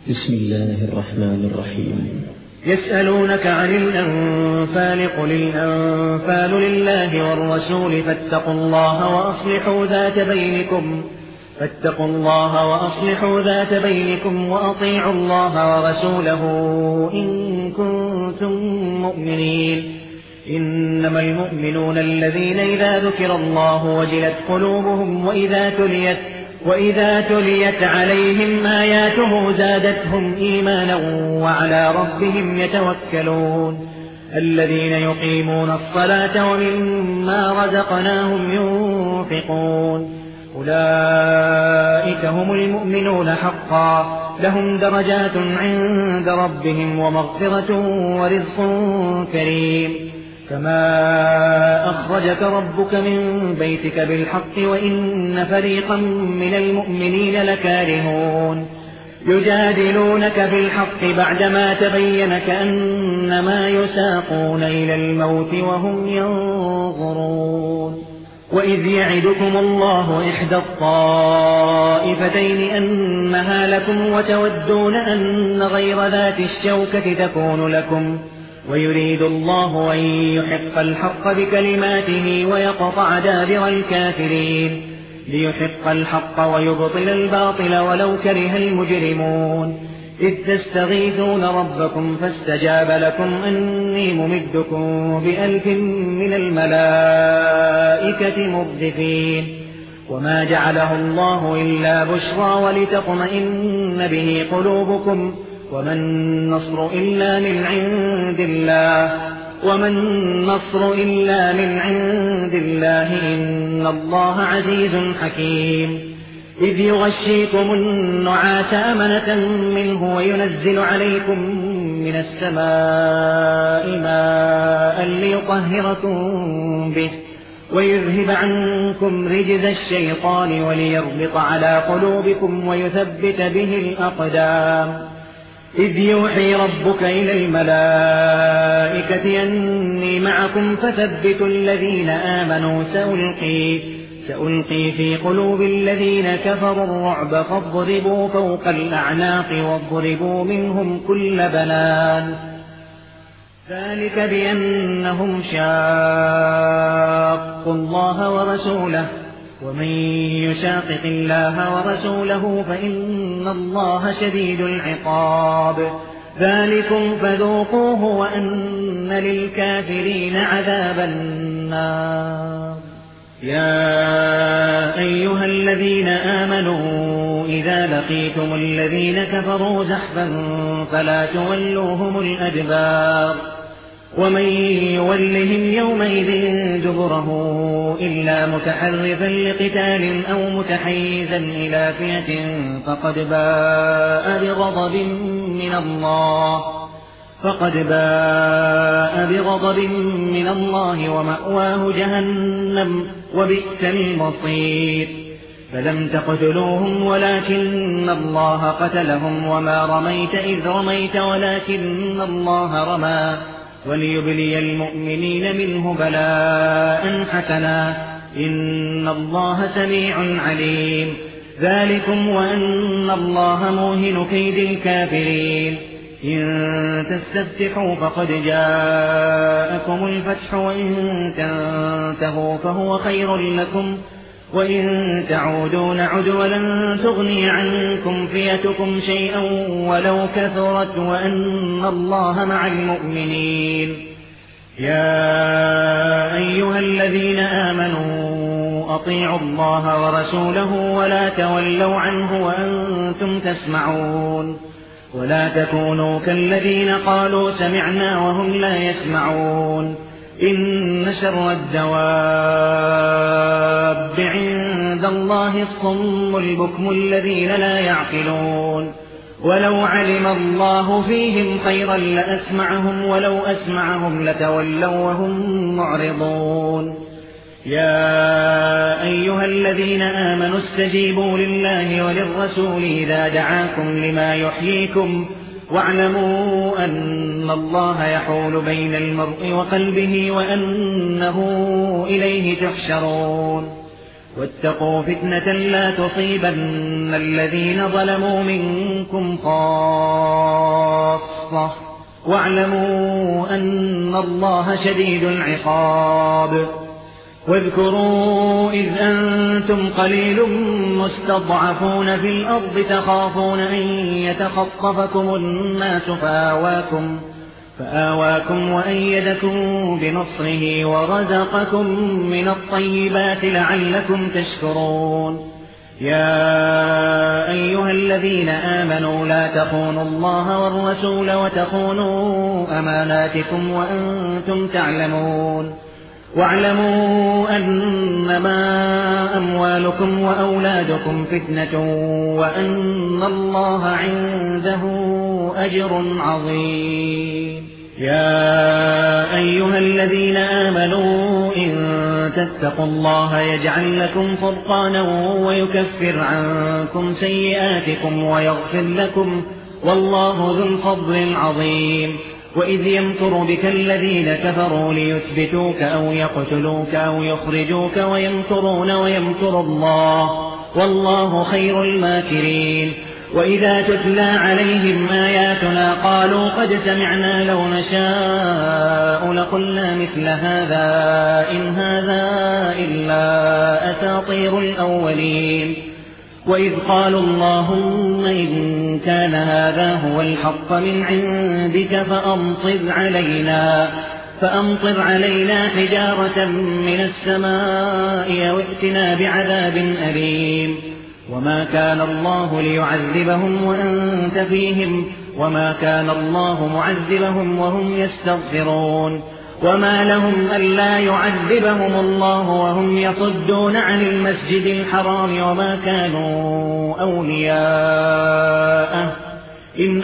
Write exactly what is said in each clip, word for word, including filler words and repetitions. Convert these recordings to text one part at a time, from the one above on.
بسم الله الرحمن الرحيم. يسألونك عن الأنفال قل الأنفال لله والرسول فاتقوا الله وأصلحوا ذات بينكم فاتقوا الله وأصلحوا ذات بينكم وأطيعوا الله ورسوله إن كنتم مؤمنين. إنما المؤمنون الذين إذا ذكر الله وجلت قلوبهم وإذا تليت وإذا تليت عليهم آياته زادتهم إيمانا وعلى ربهم يتوكلون. الذين يقيمون الصلاة ومما رزقناهم ينفقون أولئك هم المؤمنون حقا لهم درجات عند ربهم ومغفرة ورزق كريم. كما أخرجك ربك من بيتك بالحق وإن فريقا من المؤمنين لكارهون يجادلونك بالحق بعدما تبين كأنما يساقون إلى الموت وهم ينظرون. وإذ يعدكم الله إحدى الطائفتين أنها لكم وتودون أن غير ذات الشوكة تكون لكم ويريد الله أن يحق الحق بكلماته ويقطع دابر الكافرين ليحق الحق ويبطل الباطل ولو كره المجرمون. إذ تستغيثون ربكم فاستجاب لكم أني ممدكم بألف من الملائكة مردفين. وما جعله الله إلا بشرى ولتطمئن به قلوبكم وما النصر إلا من عند الله وما النصر إلا من عند الله إن الله عزيز حكيم. إذ يغشيكم النعاس أمنة منه وينزل عليكم من السماء ماء ليطهركم به ويذهب عنكم رجز الشيطان وليربط على قلوبكم ويثبت به الأقدام. إذ يوحي ربك إلى الملائكة أني معكم فثبتوا الذين آمنوا سألقي, سألقي في قلوب الذين كفروا الرعب فاضربوا فوق الأعناق واضربوا منهم كل بنان. ذلك بأنهم شاقوا الله ورسوله ومن يشاقق الله ورسوله فإن الله شديد العقاب. ذلكم فذوقوه وأن للكافرين عذاب النار. يا أيها الذين آمنوا إذا لقيتم الذين كفروا زحفا فلا تولوهم الأدبار ومن يولهم يومئذ دبره إلا متحرفا لقتال أو متحيزا إلى فئة فقد باء بغضب من الله فقد باء بغضب من الله ومأواه جهنم وبئس المصير. فلم تقتلوهم ولكن الله قتلهم وما رميت إذ رميت ولكن الله رمى وليبلي المؤمنين منه بلاء حسنا إن الله سميع عليم. ذلكم وأن الله موهن كيد الكافرين. إن تستفتحوا فقد جاءكم الفتح وإن تنتهوا فهو خير لكم وإن تعودوا نعد ولن تغني عنكم فئتكم شيئا ولو كثرت وأن الله مع المؤمنين. يا أيها الذين آمنوا أطيعوا الله ورسوله ولا تولوا عنه وأنتم تسمعون ولا تكونوا كالذين قالوا سمعنا وهم لا يسمعون. إن شر الدواب عند الله الصم البكم الذين لا يعقلون. ولو علم الله فيهم خيرا لأسمعهم ولو أسمعهم لتولوا وهم معرضون. يا أيها الذين آمنوا استجيبوا لله وللرسول إذا دعاكم لما يحييكم واعلموا أن الله يحول بين المرء وقلبه وأنه إليه تحشرون. واتقوا فتنة لا تصيبن الذين ظلموا منكم خاصة خاصة واعلموا أن الله شديد العقاب. واذكروا إذ أنتم قليل مستضعفون في الأرض تخافون أن يتخطفكم الناس فآواكم, فآواكم وأيدكم بنصره ورزقكم من الطيبات لعلكم تشكرون. يا أيها الذين آمنوا لا تخونوا الله والرسول وتخونوا أماناتكم وأنتم تعلمون. واعلموا أنما أموالكم وأولادكم فتنة وأن الله عنده أجر عظيم. يا أيها الذين آمنوا إن تتقوا الله يجعل لكم فرقانا ويكفر عنكم سيئاتكم ويغفر لكم والله ذو الفضل العظيم. وإذ يمكر بك الذين كفروا ليثبتوك أو يقتلوك أو يخرجوك ويمكرون ويمكر الله والله خير الماكرين. وإذا تتلى عليهم آياتنا قالوا قد سمعنا لو نشاء لقلنا مثل هذا إن هذا إلا أساطير الأولين. وإذ قالوا اللهم إن كان هذا هو الحق من عندك فأمطر علينا, فأمطر علينا حجارة من السماء أو ائتنا بعذاب أليم. وما كان الله ليعذبهم وأنت فيهم وما كان الله معذبهم وهم يستغفرون. وما لهم ألا يعذبهم الله وهم يصدون عن المسجد الحرام وما كانوا أولياءه إن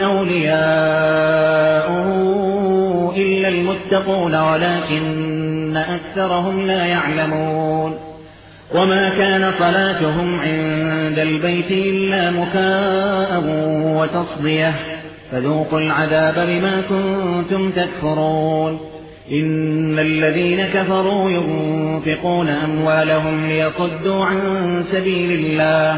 أولياءه إلا المتقون ولكن أكثرهم لا يعلمون. وما كان صلاتهم عند البيت إلا مكاء وتصدية فذوقوا العذاب بما كنتم تكفرون. إن الذين كفروا ينفقون أموالهم ليصدوا عن سبيل الله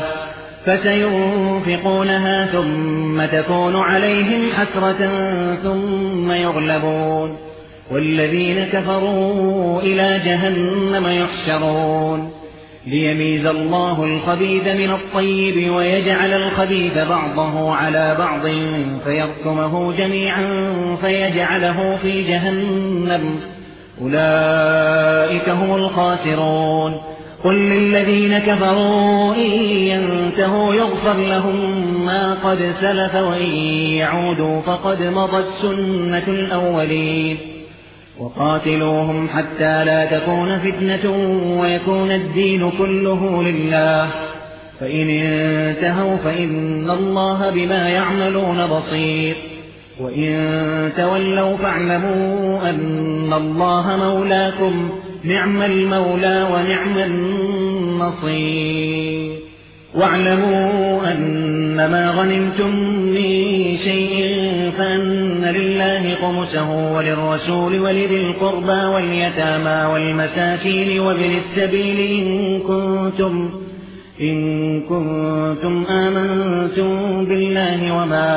فسينفقونها ثم تكون عليهم حسرة ثم يغلبون والذين كفروا إلى جهنم يحشرون ليميز الله الخبيث من الطيب ويجعل الخبيث بعضه على بعض فيركمه جميعا فيجعله في جهنم أولئك هم الخاسرون. قل للذين كفروا إن ينتهوا يغفر لهم ما قد سلف وإن يعودوا فقد مضت سنة الأولين. وقاتلوهم حتى لا تكون فتنة ويكون الدين كله لله فإن انتهوا فإن الله بما يعملون بصير. وإن تولوا فاعلموا أن الله مولاكم نعم المولى ونعم النصير. واعلموا أنما غنمتم من شيء فأن لله خمسه وللرسول ولذي القربى واليتامى والمساكين وابن السبيل إن كنتم إن كنتم آمنتم بالله وما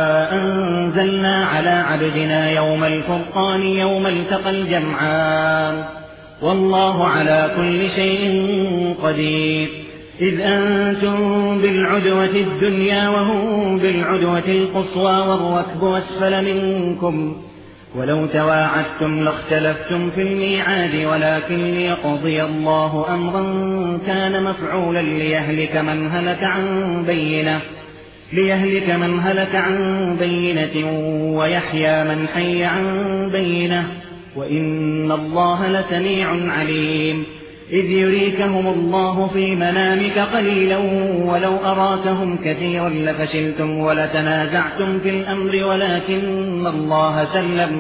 أنزلنا على عبدنا يوم الفرقان يوم التقى الجمعان والله على كل شيء قدير. إذ أنتم بالعدوة الدنيا وهم بالعدوة القصوى والركب أسفل منكم ولو تواعدتم لاختلفتم في الميعاد ولكن ليقضي الله أمرا كان مفعولا ليهلك من هلك عن بينة ليهلك من هلك عن بينة ويحيى من حي عن بينة وإن الله لسميع عليم. إذ يريكهم الله في منامك قليلا ولو أراكهم كثيرا لفشلتم ولتنازعتم في الأمر ولكن الله سلم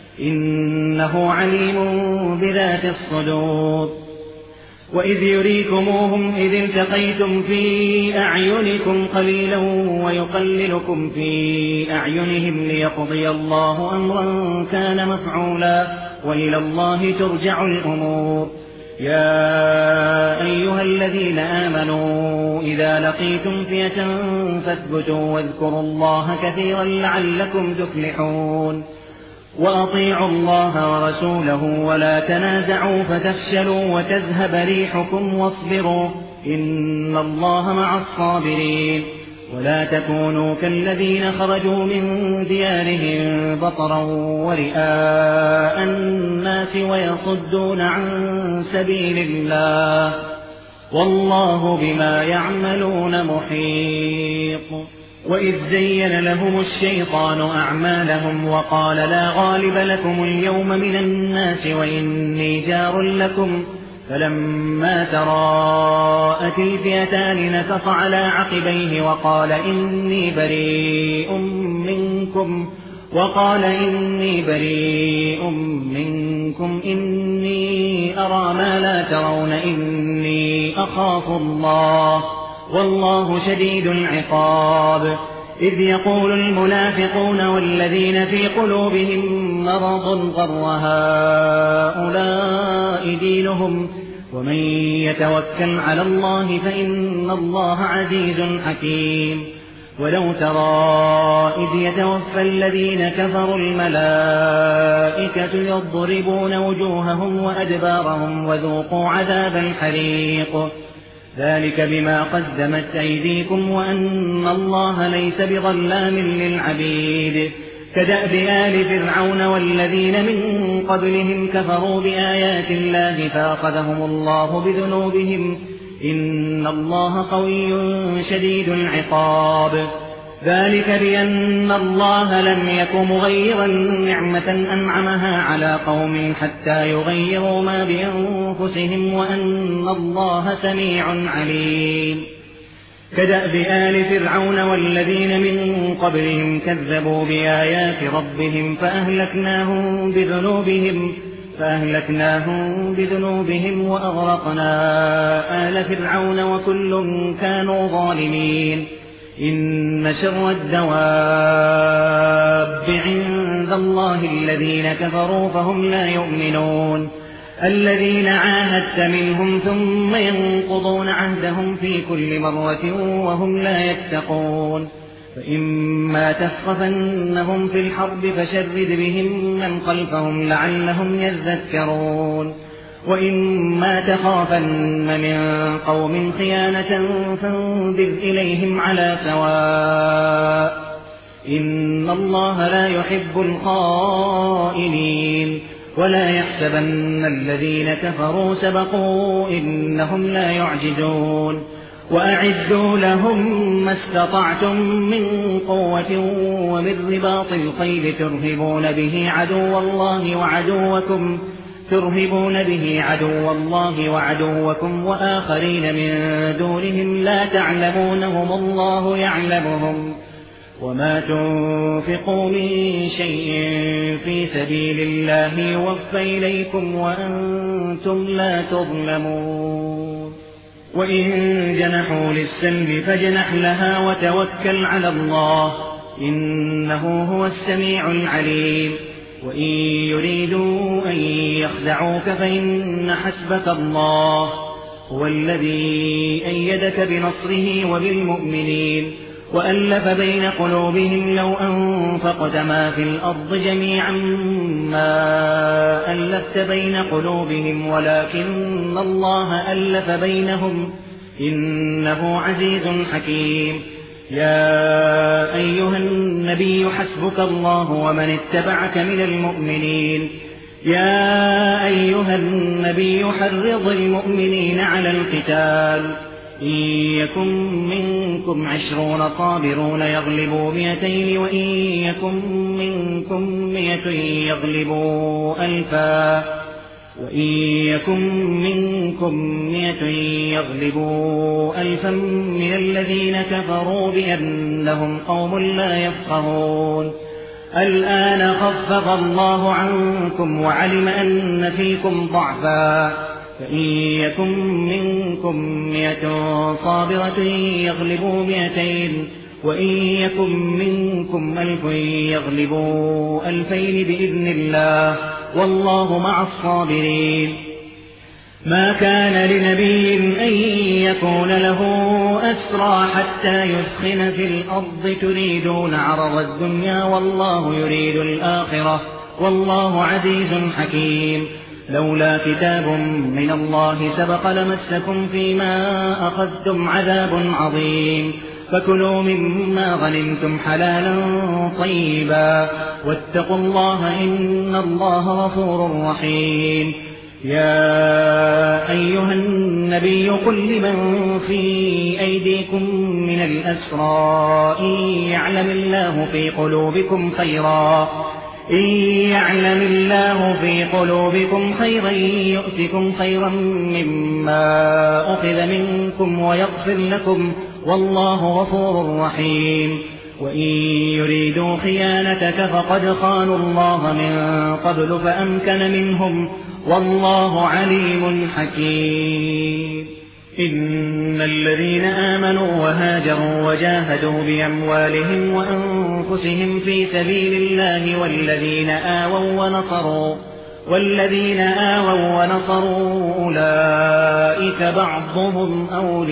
إنه عليم بذات الصدور. وإذ يريكموهم إذ التقيتم في أعينكم قليلا ويقللكم في أعينهم ليقضي الله أمرا كان مفعولا وإلى الله ترجع الأمور. يا أيها الذين آمنوا إذا لقيتم فئة فاثبتوا واذكروا الله كثيرا لعلكم تفلحون وأطيعوا الله ورسوله ولا تنازعوا فتفشلوا وتذهب ريحكم واصبروا إن الله مع الصابرين ولا تكونوا كالذين خرجوا من ديارهم بطرا ورئاء الناس ويصدون عن سبيل الله والله بما يعملون محيط. وإذ زين لهم الشيطان أعمالهم وقال لا غالب لكم اليوم من الناس وإني جار لكم فلما تراءت الفئتان نكص على عقبيه وقال إني بريء منكم وقال إني بريء منكم إني أرى ما لا ترون إني أخاف الله والله شديد العقاب. إذ يقول المنافقون والذين في قلوبهم مرض غر هؤلاء دينهم ومن يتوكل على الله فإن الله عزيز حكيم. ولو ترى إذ يتوفى الذين كفروا الملائكة يضربون وجوههم وأدبارهم وذوقوا عذاب الحريق ذلك بما قدمت أيديكم وأن الله ليس بظلام للعبيد. كدأب آل فرعون والذين من قبلهم كفروا بآيات الله فأخذهم الله بذنوبهم إن الله قوي شديد العقاب. ذلك بأن الله لم يك مغيرا نعمة أنعمها على قوم حتى يغيروا ما بأنفسهم وأن الله سميع عليم. كدأب آل فرعون والذين من قبلهم كذبوا بآيات ربهم فأهلكناهم بذنوبهم فأهلكناهم بذنوبهم وأغرقنا آل فرعون وكل كانوا ظالمين. إن شر الدواب عند الله الذين كفروا فهم لا يؤمنون الذين عاهدت منهم ثم ينقضون عهدهم في كل مرة وهم لا يتقون. فإما تثقفنهم في الحرب فشرد بهم من خلفهم لعلهم يذكرون وإما تخافن من قوم خيانة فانبذ إليهم على سواء إن الله لا يحب الخائنين. ولا يحسبن الذين كفروا سبقوا إنهم لا يعجزون. وأعدوا لهم ما استطعتم من قوة ومن رباط الخيل ترهبون به عدو الله وعدوكم ترهبون به عدو الله وعدوكم وآخرين من دونهم لا تعلمونهم الله يعلمهم وما تنفقوا من شيء في سبيل الله يوفى إليكم وأنتم لا تظلمون. وإن جنحوا للسلم فاجنح لها وتوكل على الله إنه هو السميع العليم. وإن يريدوا أن يخدعوك فإن حسبك الله هو الذي أيدك بنصره وبالمؤمنين وألف بين قلوبهم لو أنفقت ما في الأرض جميعا ما ألفت بين قلوبهم ولكن الله ألف بينهم إنه عزيز حكيم. يا أيها النبي حسبك الله ومن اتبعك من المؤمنين. يا أيها النبي حرض المؤمنين على القتال إن يكن منكم عشرون صابرون يغلبوا مئتين وإن يكن منكم مئة يغلبوا ألفا وإن يكن منكم مئة يغلبوا ألفا من الذين كفروا بأنهم قوم لا يفقهون. الآن خفف الله عنكم وعلم أن فيكم ضعفا فإن يكن منكم مئة صابرة يغلبوا مئتين وإن يكن منكم ألف يغلبوا ألفين بإذن الله والله مع الصابرين. ما كان لنبي أن يكون له أسرى حتى يثخن في الأرض تريدون عرض الدنيا والله يريد الآخرة والله عزيز حكيم. لولا كتاب من الله سبق لمسكم فيما أخذتم عذاب عظيم. فكلوا مما غنمتم حلالا طيبا واتقوا الله إن الله غفور رحيم. يا أيها النبي قل لمن في أيديكم من الأسرى إن يعلم الله في قلوبكم خيرا إن يعلم الله في قلوبكم خيرا يؤتكم خيرا مما أخذ منكم ويغفر لكم والله غفور رحيم. وإن يريدوا خيانتك فقد خانوا الله من قبل فأمكن منهم والله عليم حكيم. إن الذين آمنوا وهاجروا وجاهدوا بأموالهم وأنفسهم في سبيل الله والذين آووا ونصروا والذين آووا ونصروا أولئك بعضهم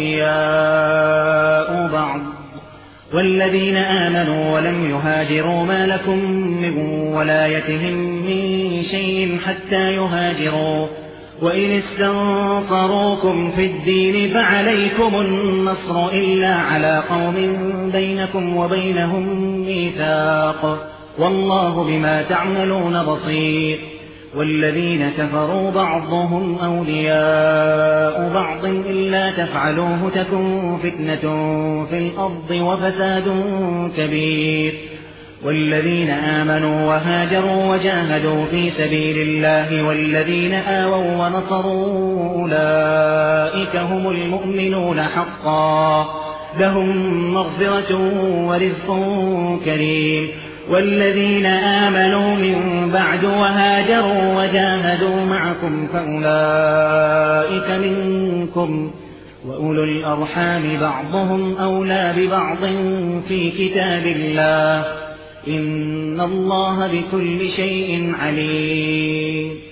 أولياء بعض والذين آمنوا ولم يهاجروا ما لكم من ولايتهم من شيء حتى يهاجروا وإن استنصروكم في الدين فعليكم النصر إلا على قوم بينكم وبينهم ميثاق والله بما تعملون بصير. والذين كفروا بعضهم أولياء بعض إلا تفعلوه تكن فتنة في الأرض وفساد كبير. والذين آمنوا وهاجروا وجاهدوا في سبيل الله والذين آووا ونصروا أولئك هم المؤمنون حقا لهم مغفرة ورزق كريم. والذين آمنوا من بعد وهاجروا وجاهدوا معكم فأولئك منكم وأولو الأرحام بعضهم أولى ببعض في كتاب الله إن الله بكل شيء عليم.